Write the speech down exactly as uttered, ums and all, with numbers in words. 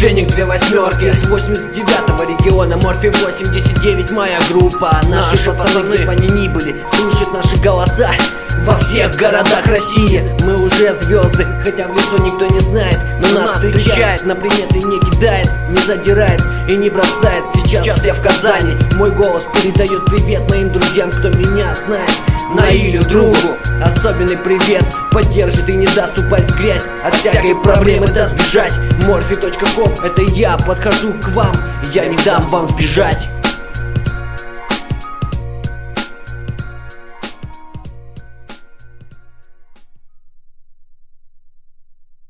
денег две восьмерки. С восемьдесят девятого региона, Морфий восемьдесят девять, моя группа. Наши пацаны, где бы они ни были, слышат наши голоса во всех городах России. Мы уже звезды, хотя в лицо никто не знает, но нас встречает, на приметы не кидает, не задирает и не бросает. Сейчас я в Казани, мой голос передает привет моим друзьям, кто меня знает. Наилю, другу, особенный привет, поддержит и не даст упасть в грязь, от всякой проблемы даст сбежать. Морфий точка ком, это я подхожу к вам, я не дам вам сбежать.